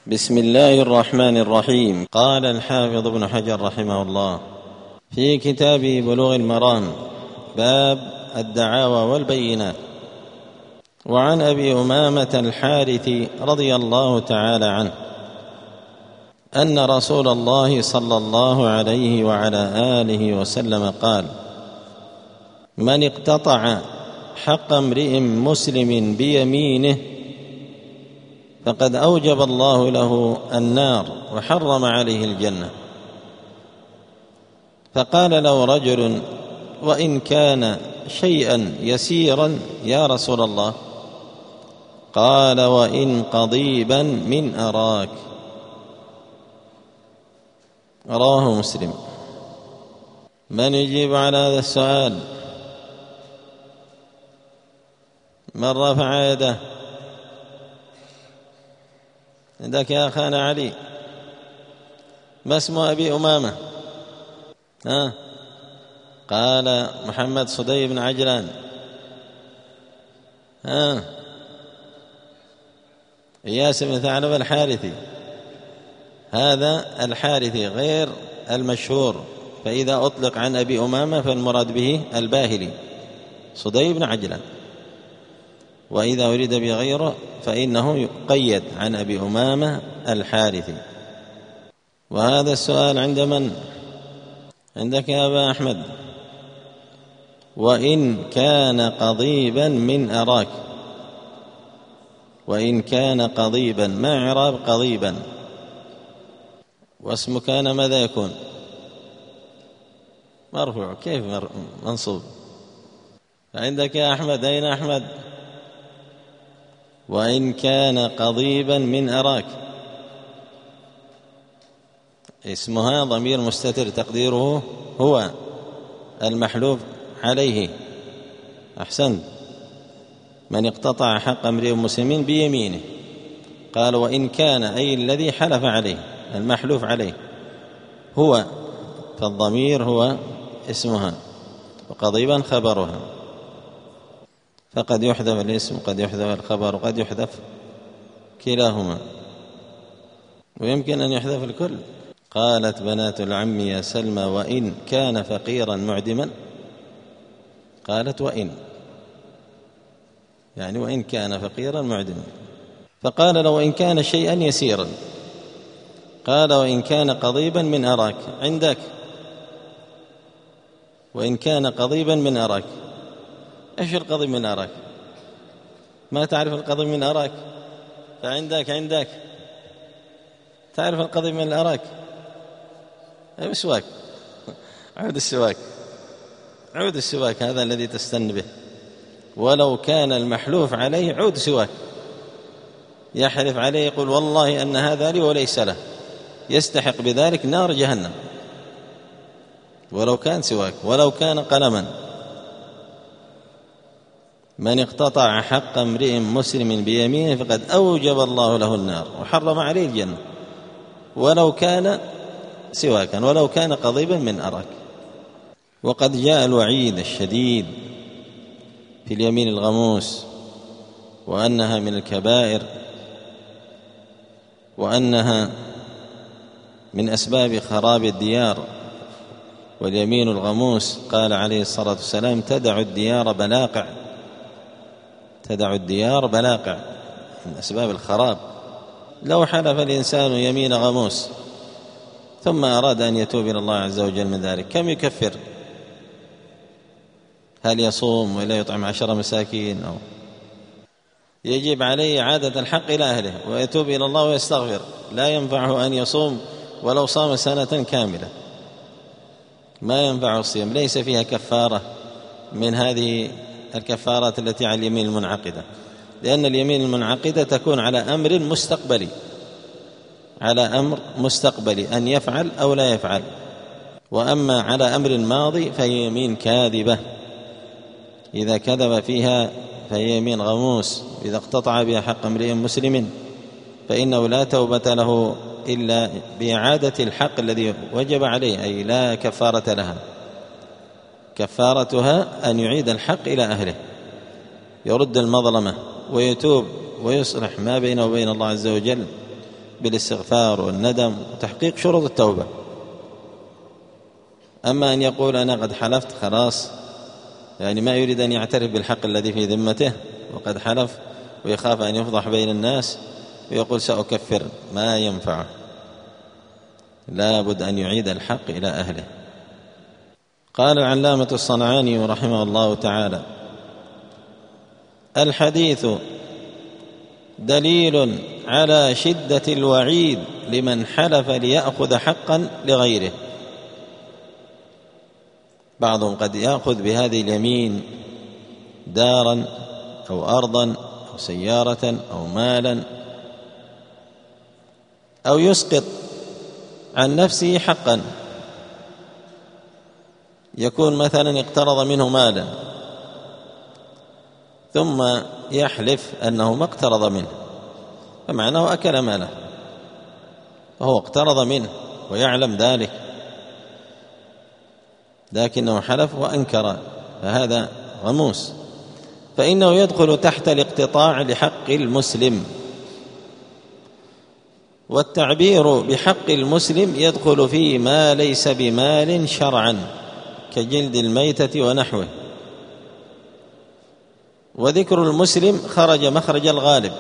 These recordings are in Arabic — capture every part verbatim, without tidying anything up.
بسم الله الرحمن الرحيم. قال الحافظ ابن حجر رحمه الله في كتاب بلوغ المرام: باب الدعاوى والبينات. وعن أبي أمامة الحارث رضي الله تعالى عنه أن رسول الله صلى الله عليه وعلى آله وسلم قال: من اقتطع حق امرئ مسلم بيمينه فقد أوجب الله له النار وحرم عليه الجنة. فقال له رجل: وإن كان شيئا يسيرا يا رسول الله؟ قال: وإن قضيبا من أراك. رواه مسلم. من يجيب على هذا السؤال؟ من رفع يده؟ عندك يا أخانا علي. ما اسم أبي أمامة؟ ها؟ قال محمد صدي بن عجلان. ها؟ إياس بن ثعلبة الحارثي. هذا الحارثي غير المشهور، فإذا أطلق عن أبي أمامة فالمراد به الباهلي صدي بن عجلان، وإذا أريد بغيره فإنه يقيد عن أبي أمامة الحارثي. وهذا السؤال عند من؟ عندك يا أبا أحمد. وإن كان قضيبا من أراك. وإن كان قضيبا، ما إعراب قضيبا؟ واسم كان ماذا يكون؟ مرفوع. كيف منصوب؟ عندك يا أحمد. أين أحمد؟ وإن كان قضيبا من أراك، اسمها ضمير مستتر تقديره هو المحلوف عليه. أحسنت. من اقتطع حق امرئ مسلم بيمينه. قال: وإن كان، أي الذي حلف عليه، المحلوف عليه هو، فالضمير هو اسمها، وقضيبا خبرها، فقد يحذف الاسم وقد يحذف الخبر وقد يحذف كلاهما، ويمكن أن يحذف الكل. قالت بنات العم يا سلمى: وإن كان فقيرا معدما. قالت: وإن، يعني وإن كان فقيرا معدما. فقال له: وإن كان شيئا يسيرا. قال: وإن كان قضيبا من أراك. عندك وإن كان قضيبا من أراك. إيش القضيب من أراك؟ ما تعرف القضيب من أراك؟ فعندك عندك تعرف القضيب من الأراك؟ مسواك. عود السواك، عود السواك هذا الذي تستن به. ولو كان المحلوف عليه عود سواك، يحلف عليه يقول: والله أن هذا لي وليس له، يستحق بذلك نار جهنم، ولو كان سواك، ولو كان قلما. من اقتطع حق امرئ مسلم بيمينه فقد أوجب الله له النار وحرم عليه الجنة، ولو كان سواكا، ولو كان قضيبا من أراك. وقد جاء الوعيد الشديد في اليمين الغموس، وأنها من الكبائر، وأنها من أسباب خراب الديار. واليمين الغموس قال عليه الصلاة والسلام: تدع الديار بلاقع، تدع الديار بلاقع، من أسباب الخراب. لو حلف الإنسان يمين غموس ثم أراد أن يتوب إلى الله عز وجل من ذلك، كم يكفر؟ هل يصوم ولا يطعم عشر مساكين؟ أو يجب عليه إعادة الحق إلى أهله ويتوب إلى الله ويستغفر. لا ينفعه أن يصوم ولو صام سنة كاملة، ما ينفعه الصيام، ليس فيها كفارة من هذه الكفارات التي على اليمين المنعقدة، لأن اليمين المنعقدة تكون على أمر مستقبلي، على أمر مستقبلي أن يفعل أو لا يفعل. وأما على أمر ماضي فهي يمين كاذبة، إذا كذب فيها فهي يمين غموس. إذا اقتطع بها حق امرئ مسلم فإنه لا توبة له إلا بإعادة الحق الذي وجب عليه، أي لا كفارة لها. كفارتها أن يعيد الحق إلى أهله، يرد المظلمة ويتوب ويصلح ما بينه وبين الله عز وجل، بالاستغفار والندم وتحقيق شروط التوبة. أما أن يقول أنا قد حلفت خلاص، يعني ما يريد أن يعترف بالحق الذي في ذمته وقد حلف ويخاف أن يفضح بين الناس ويقول سأكفر، ما ينفعه، لا بد أن يعيد الحق إلى أهله. قال العلامة الصنعاني رحمه الله تعالى: الحديث دليل على شدة الوعيد لمن حلف ليأخذ حقا لغيره. بعضهم قد يأخذ بهذه اليمين دارا أو أرضا أو سيارة أو مالا، أو يسقط عن نفسه حقا، يكون مثلا اقترض منه مالا ثم يحلف أنه ما اقترض منه، فمعناه أكل ماله وهو اقترض منه ويعلم ذلك، لكنه حلف وأنكر، فهذا غموس، فإنه يدخل تحت الاقتطاع لحق المسلم. والتعبير بحق المسلم يدخل فيه ما ليس بمال شرعا كجلد الميتة ونحوه. وذكر المسلم خرج مخرج الغالب،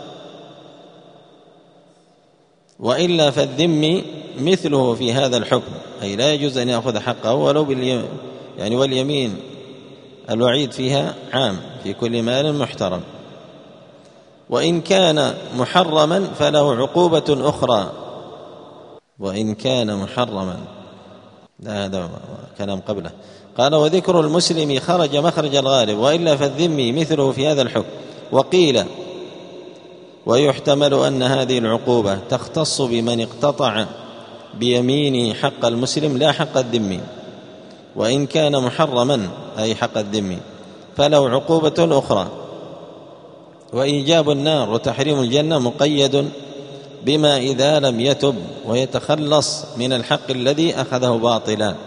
وإلا فالذم مثله في هذا الحكم، أي لا يجوز أن يأخذ حقه ولو باليمين، يعني واليمين الوعيد فيها عام في كل مال محترم. وإن كان محرما فله عقوبة أخرى، وإن كان محرما، لا هذا كلام قبله. قال: وذكر المسلم خرج مخرج الغالب، وإلا فالذم مثله في هذا الحكم. وقيل: ويحتمل أن هذه العقوبة تختص بمن اقتطع بيمينه حق المسلم لا حق الذم، وإن كان محرما أي حق الذم فله عقوبة أخرى. وإيجاب النار وتحريم الجنة مقيد بما إذا لم يتب ويتخلص من الحق الذي أخذه باطلا.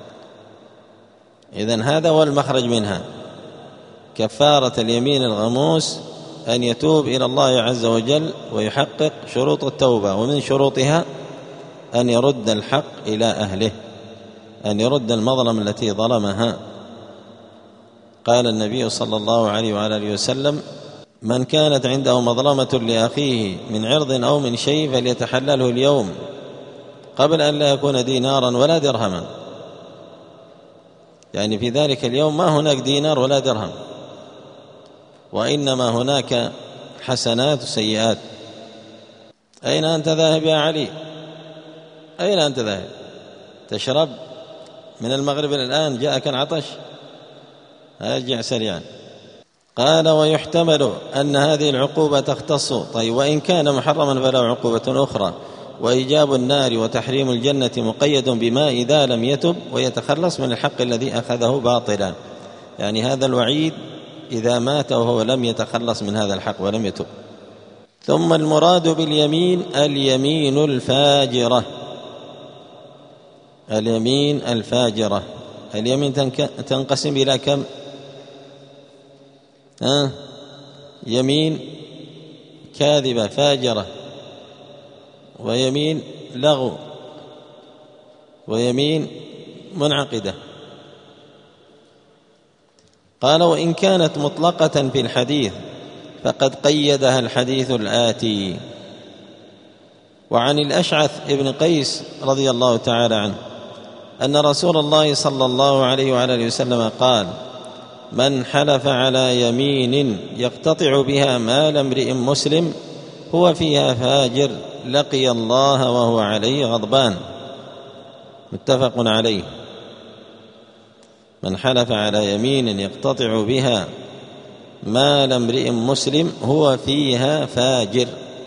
إذن هذا هو المخرج منها. كفارة اليمين الغموس أن يتوب إلى الله عز وجل ويحقق شروط التوبة، ومن شروطها أن يرد الحق إلى أهله، أن يرد المظلم التي ظلمها. قال النبي صلى الله عليه وعلى آله وسلم: من كانت عنده مظلمة لأخيه من عرض أو من شيء فليتحلله اليوم قبل أن لا يكون دينارا ولا درهما. يعني في ذلك اليوم ما هناك دينار ولا درهم، وإنما هناك حسنات وسيئات. أين أنت ذاهب يا علي؟ أين أنت ذاهب؟ تشرب من المغرب الآن جاءك العطش؟ ارجع سريعا. قال: ويحتمل أن هذه العقوبة تختص. طيب، وإن كان محرما فله عقوبة أخرى. وإيجاب النار وتحريم الجنة مقيد بما إذا لم يتب ويتخلص من الحق الذي أخذه باطلا. يعني هذا الوعيد إذا مات وهو لم يتخلص من هذا الحق ولم يتب. ثم المراد باليمين اليمين الفاجرة. اليمين الفاجرة، اليمين تنقسم إلى كم؟ ها؟ يمين كاذبة فاجرة، ويمين لغو، ويمين منعقدة. قال: وإن كانت مطلقة في الحديث فقد قيدها الحديث الآتي. وعن الأشعث ابن قيس رضي الله تعالى عنه أن رسول الله صلى الله عليه وعلى آله وسلم قال: من حلف على يمين يقتطع بها مال امرئ مسلم هو فيها فاجر لقي الله وهو عليه غضبان. متفق عليه. من حلف على يمين يقتطع بها مال امرئ مسلم هو فيها فاجر.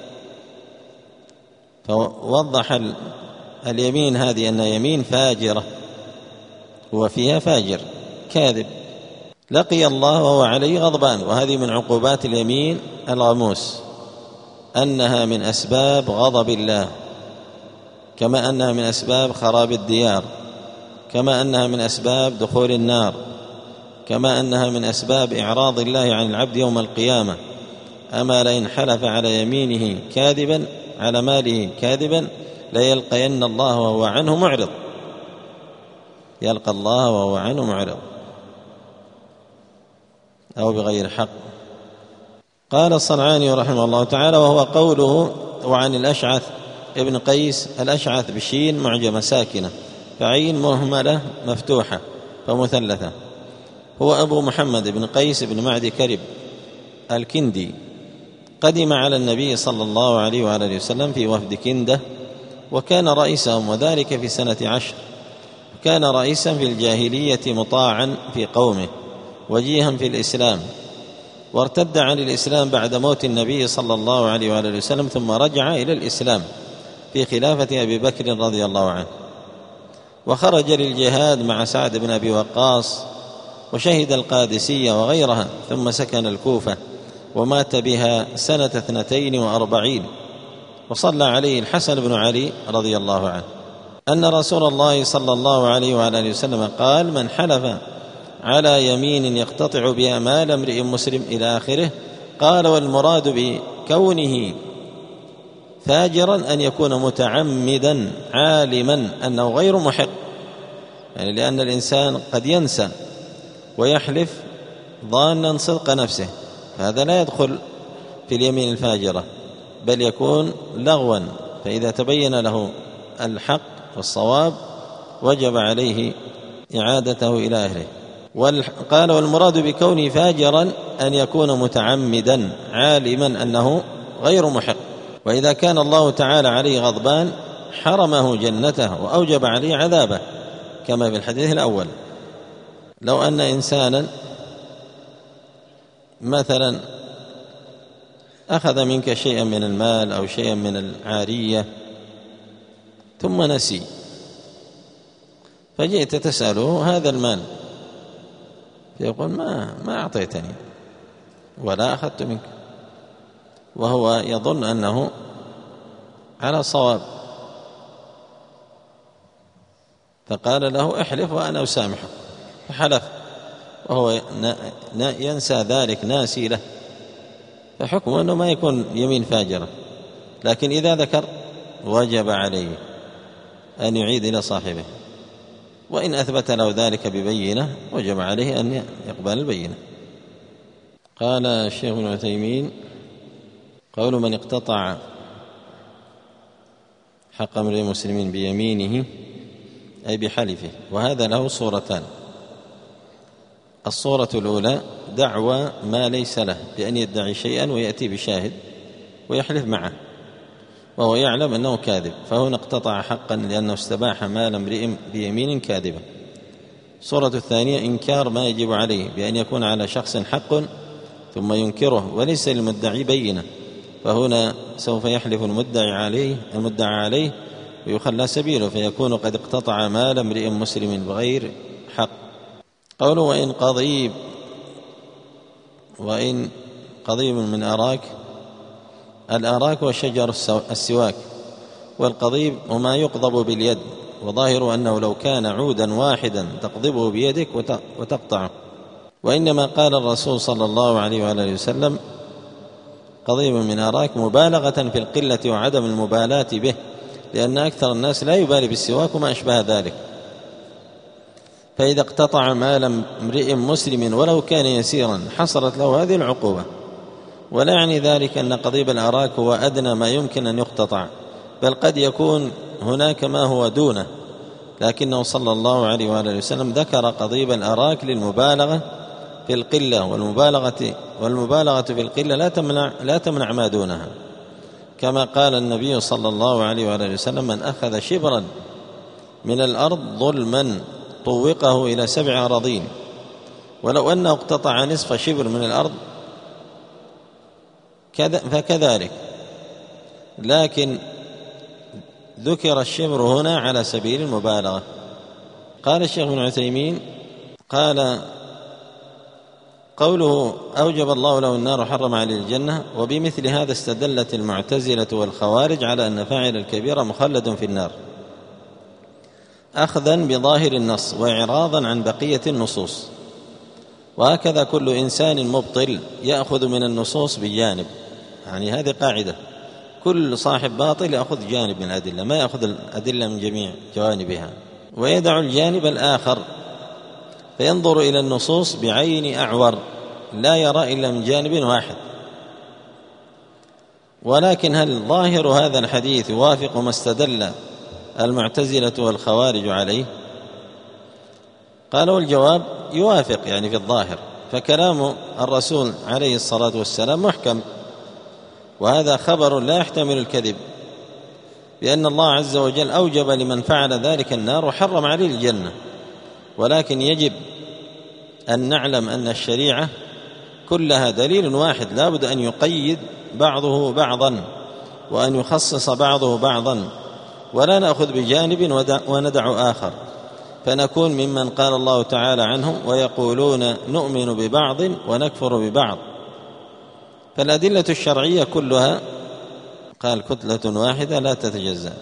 فوضح اليمين هذه أنها يمين فاجرة، هو فيها فاجر كاذب، لقي الله وهو عليه غضبان. وهذه من عقوبات اليمين الغموس، أنها من أسباب غضب الله، كما أنها من أسباب خراب الديار، كما أنها من أسباب دخول النار، كما أنها من أسباب إعراض الله عن العبد يوم القيامة. أما لئن حلف على يمينه كاذبا على ماله كاذبا ليلقين الله وهو عنه معرض، يلقى الله وهو عنه معرض أو بغير حق. قال الصنعاني رحمه الله تعالى: وهو قوله وعن الأشعث ابن قيس، الأشعث بشين معجمة ساكنة فعين مهملة مفتوحة فمثلثة، هو أبو محمد بن قيس بن معدي كرب الكندي، قدم على النبي صلى الله عليه وآله وسلم في وفد كندة وكان رئيسهم، وذلك في سنة عشر. كان رئيسا في الجاهلية مطاعا في قومه وجيها في الإسلام، وارتد عن الإسلام بعد موت النبي صلى الله عليه وآله وسلم ثم رجع إلى الإسلام في خلافة أبي بكر رضي الله عنه، وخرج للجهاد مع سعد بن أبي وقاص وشهد القادسية وغيرها، ثم سكن الكوفة ومات بها سنة اثنتين وأربعين، وصلى عليه الحسن بن علي رضي الله عنه أن رسول الله صلى الله عليه وآله وسلم قال: من حلف على يمين يقتطع بها مال امرئ مسلم إلى آخره. قال: والمراد بكونه فاجرا أن يكون متعمدا عالما أنه غير محق، يعني لأن الإنسان قد ينسى ويحلف ظانا صدق نفسه، فهذا لا يدخل في اليمين الفاجرة بل يكون لغوا، فإذا تبين له الحق والصواب وجب عليه إعادته إلى أهله. قال: والمراد بكونه فاجرا أن يكون متعمدا عالما أنه غير محق، وإذا كان الله تعالى عليه غضبان حرمه جنته وأوجب عليه عذابه كما في الحديث الأول. لو أن إنسانا مثلا أخذ منك شيئا من المال أو شيئا من العارية ثم نسي، فجئت تسأله: هذا المال؟ فيقول: ما ما أعطيتني ولا أخذت منك، وهو يظن أنه على صواب، فقال له: احلف وأنا أسامحك، فحلف وهو ينسى ذلك، ناسي له، فحكمه أنه ما يكون يمين فاجرة، لكن إذا ذكر وجب عليه أن يعيد إلى صاحبه، وإن أثبت له ذلك ببينة وجب عليه أن يقبل البينة. قال الشيخ ابن عثيمين: قول من اقتطع حق امرئ مسلم بيمينه أي بحلفه، وهذا له صورتان: الصورة الأولى دعوى ما ليس له بأن يدعي شيئا ويأتي بشاهد ويحلف معه وهو يعلم أنه كاذب، فهنا اقتطع حقا لأنه استباح مال امرئ بيمين كاذبة. الصورة الثانية إنكار ما يجب عليه بأن يكون على شخص حق ثم ينكره وليس للمدعي بينة، فهنا سوف يحلف المدعي عليه المدعى عليه ويخلى سبيله، فيكون قد اقتطع مال امرئ مسلم بغير حق. قوله: وإن قضيب وإن قضيب من أراك، الأراك وشجر السواك، والقضيب وما يقضب باليد، وظاهر أنه لو كان عودا واحدا تقضبه بيدك وتقطعه، وإنما قال الرسول صلى الله عليه وآله وسلم قضيب من أراك مبالغة في القلة وعدم المبالاة به، لأن أكثر الناس لا يبالي بالسواك وما أشبه ذلك، فإذا اقتطع مال امرئ مسلم ولو كان يسيرا حصلت له هذه العقوبة. ولا يعني ذلك أن قضيب الأراك هو أدنى ما يمكن أن يقتطع، بل قد يكون هناك ما هو دونه، لكنه صلى الله عليه وآله وسلم ذكر قضيب الأراك للمبالغة في القلة، والمبالغة والمبالغة في القلة لا تمنع لا تمنع ما دونها، كما قال النبي صلى الله عليه وآله وسلم: من أخذ شبرا من الأرض ظلما طوقه إلى سبع أراضين، ولو أنه اقتطع نصف شبر من الأرض فكذلك، لكن ذكر الشبر هنا على سبيل المبالغة. قال الشيخ ابن عثيمين: قال قوله أوجب الله له النار وحرم عليه الجنة، وبمثل هذا استدلت المعتزلة والخوارج على أن فاعل الكبيرة مخلد في النار، أخذا بظاهر النص وإعراضا عن بقية النصوص، وهكذا كل إنسان مبطل يأخذ من النصوص بجانب، يعني هذه قاعدة، كل صاحب باطل يأخذ جانب من الأدلة، ما يأخذ الأدلة من جميع جوانبها، ويدع الجانب الآخر فينظر إلى النصوص بعين أعور لا يرى إلا من جانب واحد. ولكن هل ظاهر هذا الحديث يوافق ما استدل المعتزلة والخوارج عليه؟ قالوا الجواب يوافق يعني في الظاهر، فكلام الرسول عليه الصلاة والسلام محكم، وهذا خبر لا يحتمل الكذب، بأن الله عز وجل أوجب لمن فعل ذلك النار وحرم عليه الجنة. ولكن يجب أن نعلم أن الشريعة كلها دليل واحد، لا بد أن يقيد بعضه بعضا وأن يخصص بعضه بعضا، ولا نأخذ بجانب وندع آخر، فنكون ممن قال الله تعالى عنهم ويقولون نؤمن ببعض ونكفر ببعض. فالأدلة الشرعية كلها قال كتلة واحدة لا تتجزأ.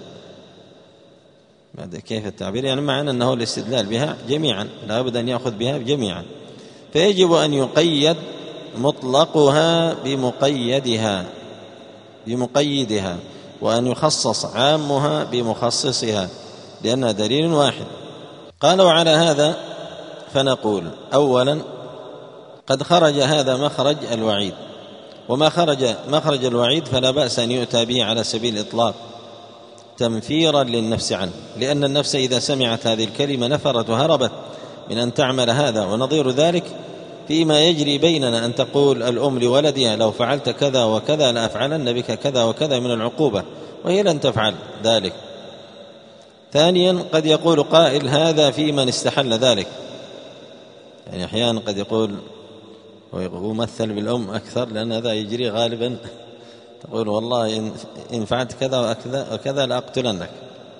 كيف التعبير؟ يعني معنى أنه الاستدلال بها جميعا، لا بد أن يأخذ بها جميعا، فيجب أن يقيد مطلقها بمقيدها بمقيدها وأن يخصص عامها بمخصصها، لأنها دليل واحد. قال وعلى هذا فنقول أولا قد خرج هذا مخرج الوعيد، وما خرج مخرج الوعيد فلا بأس أن يؤتى به على سبيل الإطلاق تنفيرا للنفس عنه، لأن النفس إذا سمعت هذه الكلمة نفرت وهربت من أن تعمل هذا. ونظير ذلك فيما يجري بيننا أن تقول الأم لولدها لو فعلت كذا وكذا لأفعلن بك كذا وكذا من العقوبة، وهي لن تفعل ذلك. ثانيا قد يقول قائل هذا في من استحل ذلك، يعني أحيانا قد يقول ويمثل بالأم أكثر، لأن هذا يجري غالبا، تقول والله إن فعلت كذا وكذا وكذا لأقتلنك،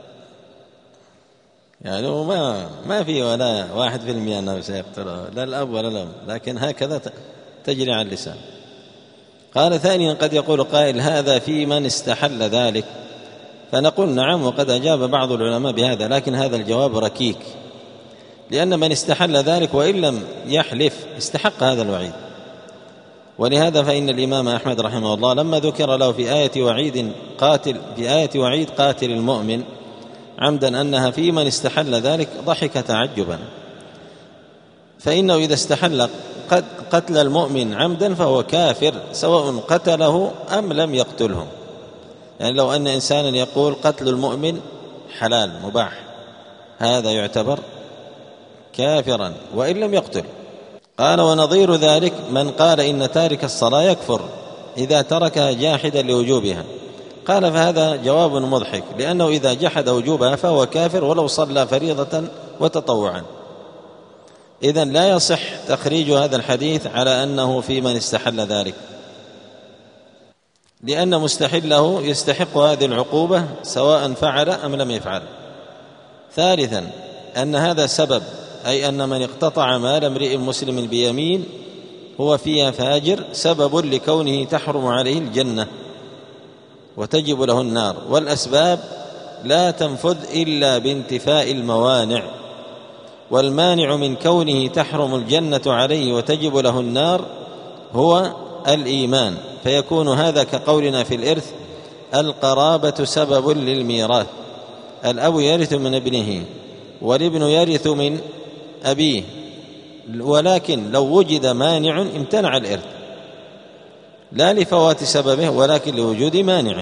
يعني ما ما في ولا واحد في المئة أنه سيقتله، لا الأب ولا الأم، لكن هكذا تجري على اللسان. قال ثانيا قد يقول قائل هذا في من استحل ذلك، فنقول نعم، وقد أجاب بعض العلماء بهذا، لكن هذا الجواب ركيك، لأن من استحل ذلك وإن لم يحلف استحق هذا الوعيد. ولهذا فإن الإمام أحمد رحمه الله لما ذكر له في آية وعيد قاتل في آية وعيد قاتل المؤمن عمدا أنها في من استحل ذلك ضحك تعجبا، فإنه إذا استحل قتل المؤمن عمدا فهو كافر سواء قتله أم لم يقتله. يعني لو أن إنسانا يقول قتل المؤمن حلال مباح، هذا يعتبر كافرا وإن لم يقتل. قال ونظير ذلك من قال إن تارك الصلاة يكفر إذا تركها جاحدا لوجوبها. قال فهذا جواب مضحك، لأنه إذا جحد وجوبها فهو كافر ولو صلى فريضة وتطوعا. إذن لا يصح تخريج هذا الحديث على أنه في من استحل ذلك، لأن مستحله يستحق هذه العقوبة سواء فعل أم لم يفعل. ثالثا أن هذا سبب، أي أن من اقتطع مال امرئ مسلم بيمين هو فيها فاجر، سبب لكونه تحرم عليه الجنة وتجب له النار، والأسباب لا تنفذ إلا بانتفاء الموانع، والمانع من كونه تحرم الجنة عليه وتجب له النار هو الإيمان، فيكون هذا كقولنا في الإرث القرابة سبب للميراث، الأب يرث من ابنه والابن يرث من أبيه، ولكن لو وجد مانع امتنع الإرث، لا لفوات سببه ولكن لوجود مانعه.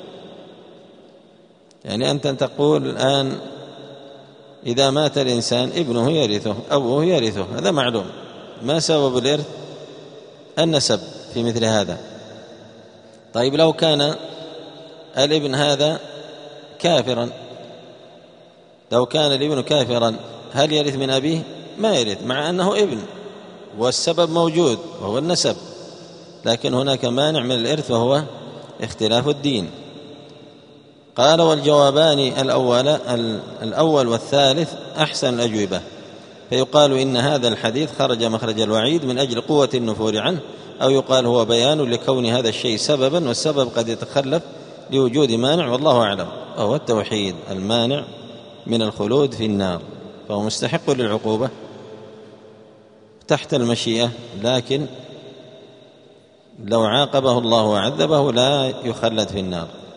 يعني أنت تقول الآن إذا مات الإنسان ابنه يرثه أبوه يرثه، هذا معلوم. ما سبب الإرث؟ النسب في مثل هذا. طيب لو كان الابن هذا كافرا، لو كان الابن كافرا هل يرث من أبيه؟ ما يرث، مع أنه ابن والسبب موجود وهو النسب، لكن هناك مانع من الإرث وهو اختلاف الدين. قال والجوابان الأول, الأول والثالث أحسن الأجوبة، فيقال إن هذا الحديث خرج مخرج الوعيد من أجل قوة النفور عنه، أو يقال هو بيان لكون هذا الشيء سببا، والسبب قد يتخلف لوجود مانع، والله أعلم، وهو التوحيد المانع من الخلود في النار، فهو مستحق للعقوبة تحت المشيئة، لكن لو عاقبه الله وعذبه لا يخلد في النار.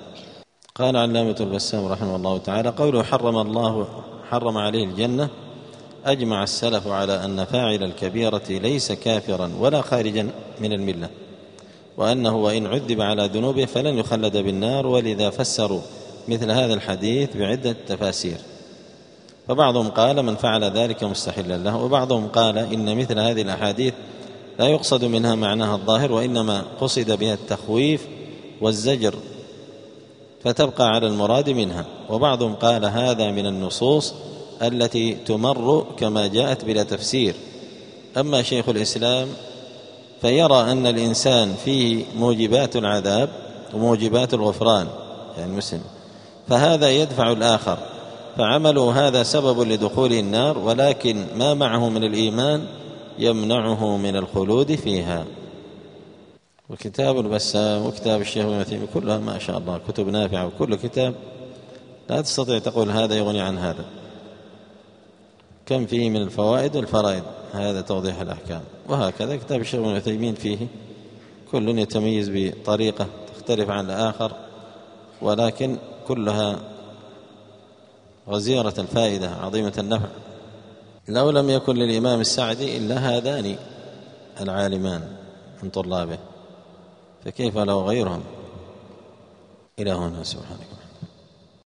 قال علامة البسام رحمه الله تعالى: قوله حرم الله حرم عليه الجنة، أجمع السلف على أن فاعل الكبيرة ليس كافرا ولا خارجا من الملة، وأنه وإن عذب على ذنوبه فلن يخلد بالنار، ولذا فسروا مثل هذا الحديث بعدة تفاسير. فبعضهم قال من فعل ذلك مستحلا له، وبعضهم قال إن مثل هذه الأحاديث لا يقصد منها معناها الظاهر، وإنما قصد بها التخويف والزجر فتبقى على المراد منها. وبعضهم قال هذا من النصوص التي تمر كما جاءت بلا تفسير. أما شيخ الإسلام فيرى أن الإنسان فيه موجبات العذاب وموجبات الغفران، يعني مسلم، فهذا يدفع الآخر، فعمله هذا سبب لدخول النار، ولكن ما معه من الإيمان يمنعه من الخلود فيها. وكتاب البسام وكتاب الشيخ ابن عثيمين كلها ما شاء الله كتب نافعة، وكل كتاب لا تستطيع تقول هذا يغني عن هذا، كم فيه من الفوائد والفرائد، هذا توضيح الأحكام. وهكذا كتاب الشيخ ابن عثيمين فيه كل يتميز بطريقة تختلف عن الآخر، ولكن كلها غزيرة الفائدة عظيمة النفع. لو لم يكن للإمام السعدي إلا هذان العالمان من طلابه، فكيف لو غيرهم؟ إلى هنا سبحانك.